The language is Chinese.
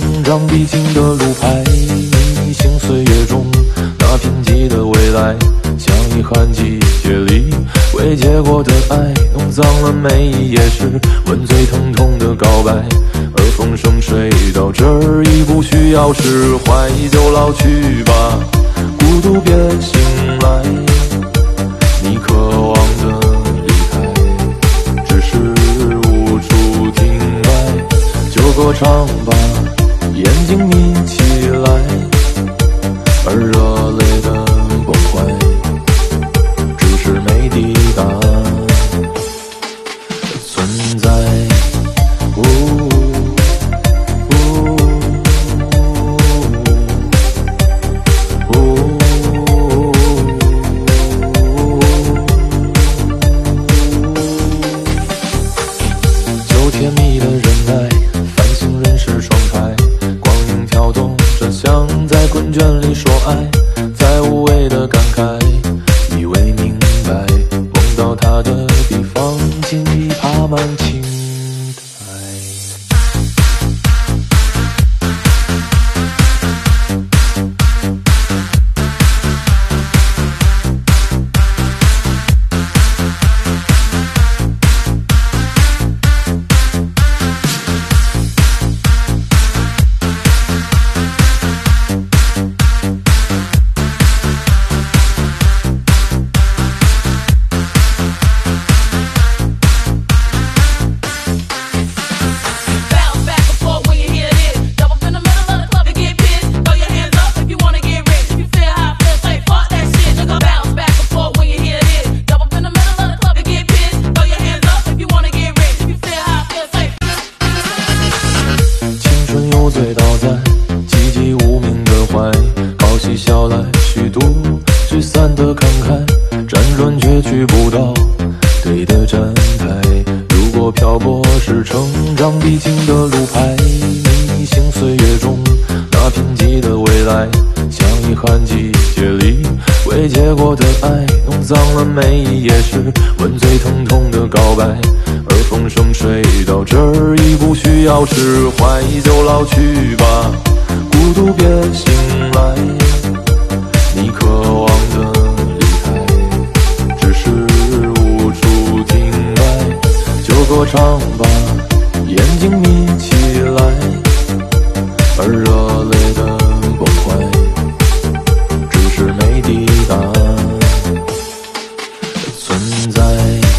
长必经的路牌，逆行岁月中那贫瘠的未来，像遗憾季节里未结果的爱，弄脏了每一页是吻最疼痛的告白。而风声吹到这儿已不需要释怀，就老去吧，孤独别醒来，你渴望的离开只是无处停摆，就歌唱吧，眼睛眯起来，而热泪的关怀只是没抵达存在。甜蜜的忍耐，繁星润湿窗台，光影跳动着像在困倦里说爱，在无谓的感慨，以为明白，梦到他的地方竟已爬满青苔。醉倒在寂寂无名的怀，好戏笑来虚度聚散的慷慨，辗转却去不到对的站台。如果漂泊是成长必经的路牌，逆行岁月中那贫瘠的未来，像遗憾季节里未结果的爱，弄脏了每一页是吻最疼痛的告白。而风声吹到这儿已不需要释怀，就老去吧，孤独别醒来，你渴望的离开只是无处停摆，就歌唱吧，眼睛眯起来。